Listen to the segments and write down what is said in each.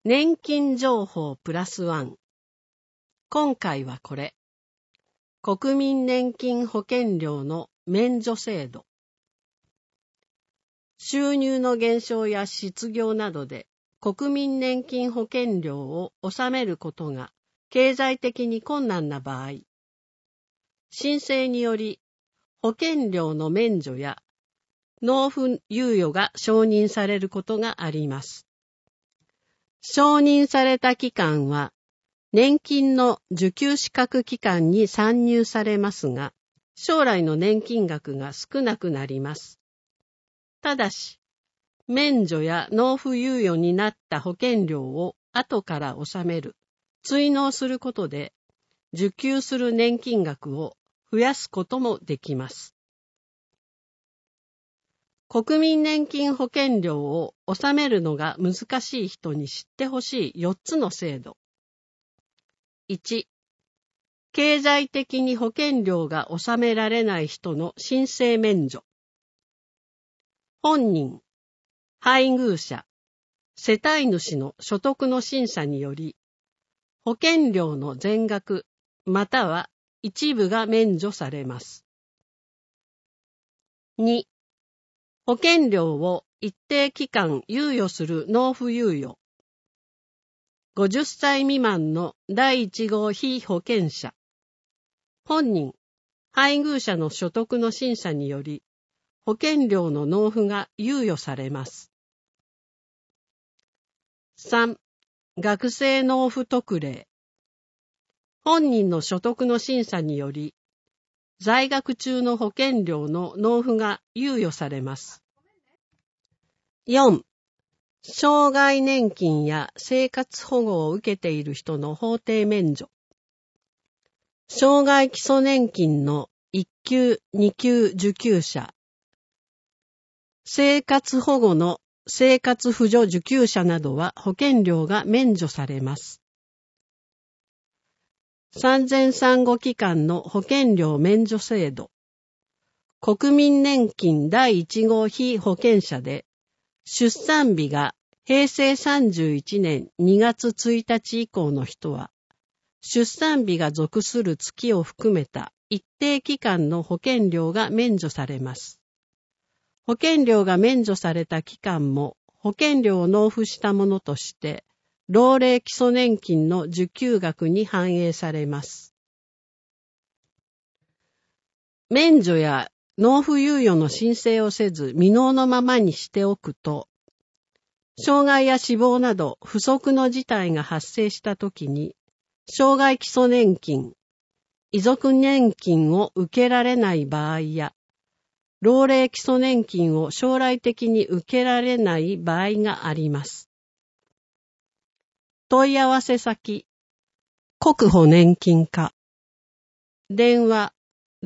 年金情報プラス1。今回はこれ。国民年金保険料の免除制度。収入の減少や失業などで国民年金保険料を納めることが経済的に困難な場合、申請により保険料の免除や納付猶予が承認されることがあります。承認された期間は、年金の受給資格期間に算入されますが、将来の年金額が少なくなります。ただし、免除や納付猶予になった保険料を後から納める、追納することで、受給する年金額を増やすこともできます。国民年金保険料を納めるのが難しい人に知ってほしい4つの制度。1、経済的に保険料が納められない人の申請免除。本人、配偶者、世帯主の所得の審査により、保険料の全額または一部が免除されます。2、保険料を一定期間猶予する納付猶予。50歳未満の第1号被保険者。本人、配偶者の所得の審査により、保険料の納付が猶予されます。3、学生納付特例。本人の所得の審査により、在学中の保険料の納付が猶予されます。4、障害年金や生活保護を受けている人の法定免除。障害基礎年金の1級、2級受給者。生活保護の生活扶助受給者などは保険料が免除されます。産前産後期間の保険料免除制度。国民年金第1号被保険者で、出産日が平成31年2月1日以降の人は、出産日が属する月を含めた一定期間の保険料が免除されます。保険料が免除された期間も保険料を納付したものとして、老齢基礎年金の受給額に反映されます。免除や納付猶予の申請をせず未納のままにしておくと、障害や死亡など不測の事態が発生したときに、障害基礎年金、遺族年金を受けられない場合や、老齢基礎年金を将来的に受けられない場合があります。問い合わせ先、国保年金課。電話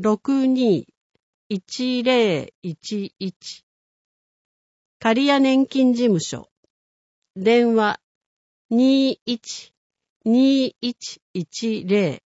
62-1011。刈谷年金事務所。電話21-2110。